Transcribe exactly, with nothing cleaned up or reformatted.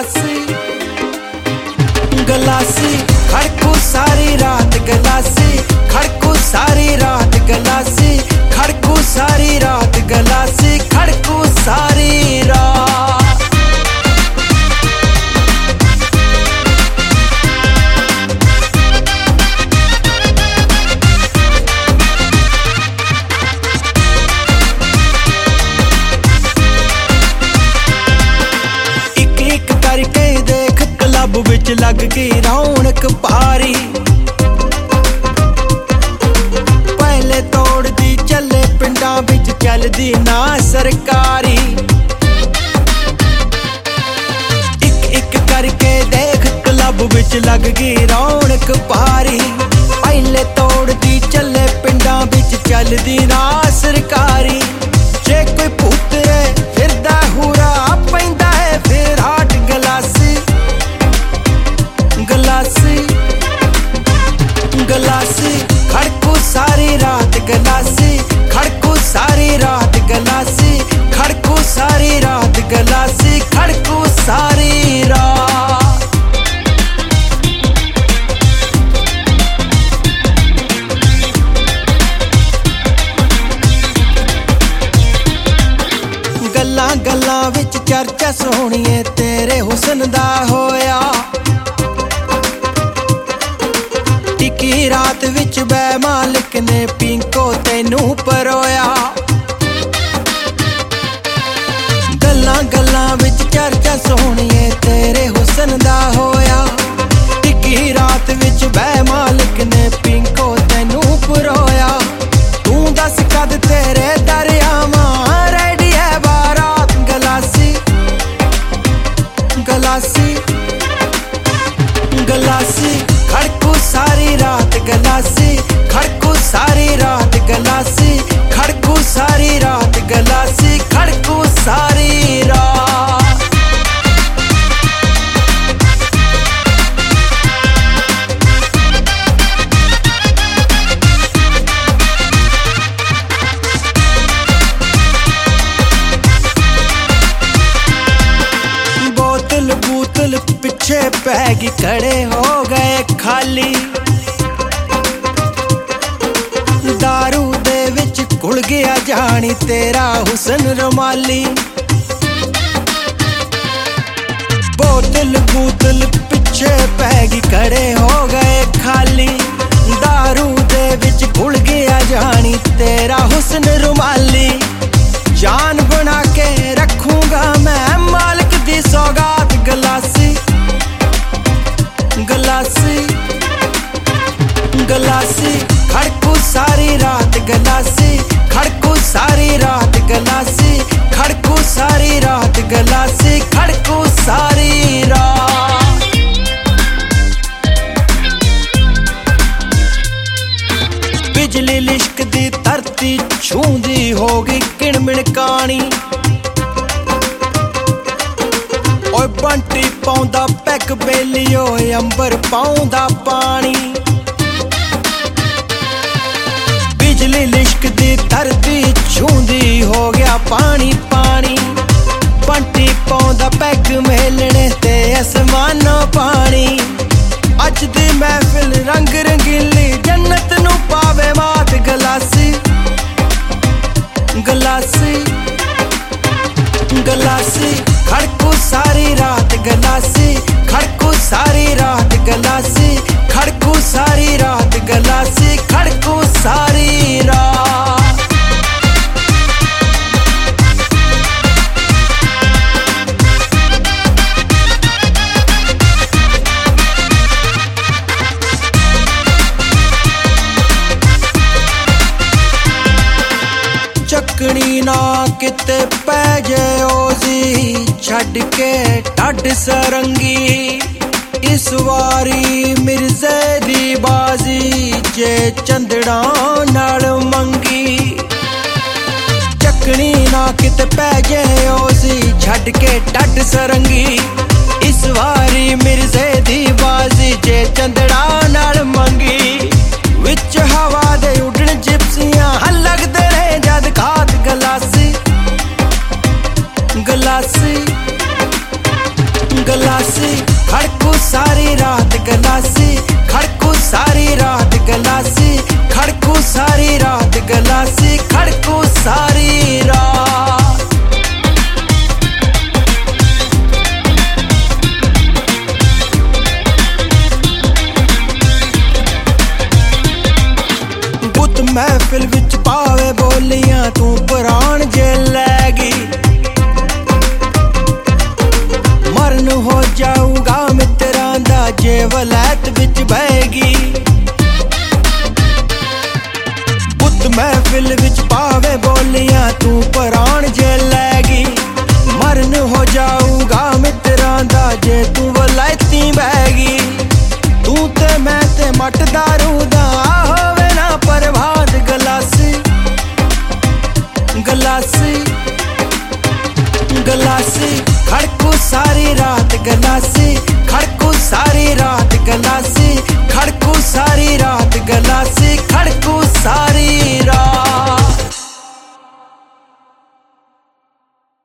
गलासी गलासी खड़कू सारी रात गलासी खड़कू सारी रात गलासी खड़कू सारी रात गलासी खड़कू सारी रात। करके देख क्लब विच लग गई रौनक भारी, पहले तोड़दी चले पिंडां विच चलदी ना सरकारी। इक इक करके देख क्लब विच लग गई रौनक भारी, पहले तोड़दी चले पिंडां विच चलदी ना सरकारी। जे कोई पुत्तरे फिरदा हुरा पैंदा है फिर हाट गलासी गलासी गलासी खड़कू सारी रात गलासी खड़कू सारी रात गलासी खड़कू सारी रात गलासी खड़कू सारी रात। गल्लां गल्लां विच चर्चा सोहणीए तेरे हुस्न दा होया, टिकी रात विच बै मालिक ने पिंको तैनू परोया। गल्लां गल्लां विच चर्चा सोहणीए तेरे हुस्न दा होया, टिकी रात विच बै मालिक ने पिंको तैनू परोया। तू दस कद तेरे दरियावां रेडी है बारात गलासी गलासी गलासी खड़कू सारी रात गलासी खड़कू सारी रात गलासी खड़कू सारी रात गलासी खड़कू सारी रात। बोतल बूतल पिछे पैगी खड़े हो गए खाली, दारू दे विच घुल गया जानी तेरा हुस्न रुमाली। बोतल बूतल पिछे पैगी खड़े हो गए खाली, दारू दे विच घुल गया जानी तेरा हुस्न रुमाली। जान बना के रखूंगा मैं मालिक दी सौगात गलासी गलासी गलासी खड़कू सारी रात गलासी खड़कू सारी रात गलासी खड़कू सारी रात गलासी खड़कू सारी रात। बिजली लिश्क दी धरती छूंदी होगी किणमिण कानी, ओए बंटी पाउंदा पैग बेली ओए अंबर पाउंदा पानी। बिजली लिश्क दी धरती छूंदी हो गया पानी पानी, बंटी पाउंदा पैग मेलने ते आसमानों पानी। अज दी महफिल रंग रंगीली जन्नत नू पावे मात गलासी गलासी गलासी खड़कू सारी रात गलासी खड़कू सारी रात गलासी खड़कू सारी रात गलासी खड़कू सारी रात। चकनी ना किते पै जे ओजी छड़ के ढड सरंगी, इस वारी मिर्जे दी बाजी जे चंदड़ा नाल मंगी। चकनी ना किते पै जे ओजी छड़ के ढड सरंगी, इस वारी मिर्जे दी बाजी जे चंदड़ा नाल मंगी। विच हवा दे उड़न जिप्सियां लगदे रहे जद घात गलासी गलासी गलासी महफिल विच पावे बोलियां तू प्राण जे लैगी। मरन हो जाऊगा मित्रां दा जे वलैत विच बहेगी। पुत महफिल विच पावे बोलियां तू प्राण जे लैगी। मरन हो जाऊगा मित्रां दा जे तू वलैती बहेगी। तू ते मैं ते मट दारू दा होवे ना प्रभात गलासी गलासी गलासी खड़कू सारी रात गलासी खड़कू सारी रात गलासी खड़कू सारी रात गलासी खड़कू सारी रात।